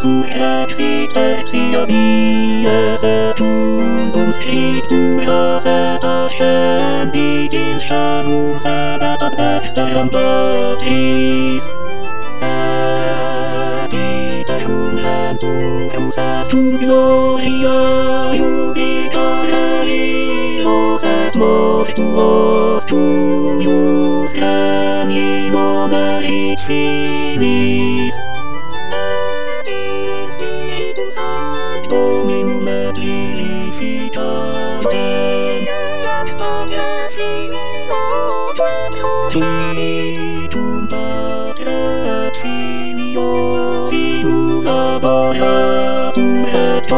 resurrexit via secundum scriptura seta scendi in shanum sedat ad exteram patris Epitatum lentum sestum gloria jubicare illos et mortuos tuius animo merit finis Dominum et vivificatem Tuitum Patre et Filio Simula Boiatum et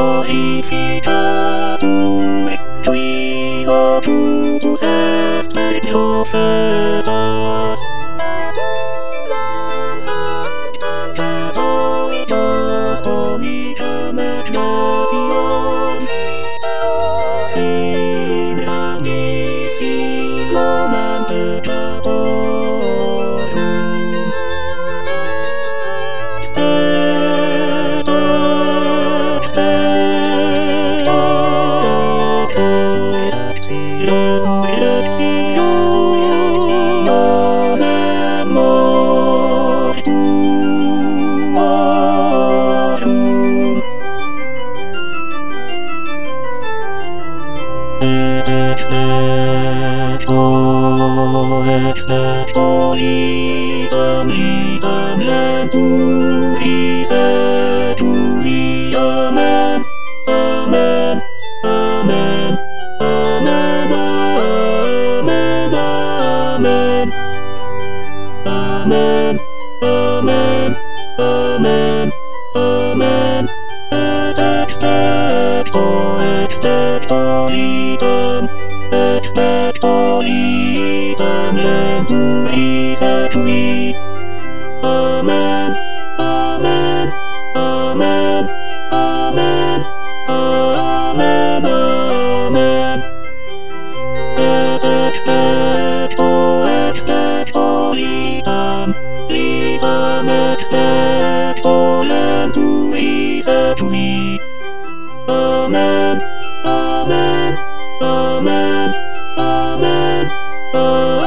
glorificatum Qui locutus est per prophetas Catholitas Dominicam Ecclesiam In amicis nomen peccatorum Excepto idem lentum tui amen amen amen amen amen amen amen amen amen amen et excepto idem lentum tui amen amen amen amen amen amen et excepto idem excepto lentum tui amen amen amen amen amen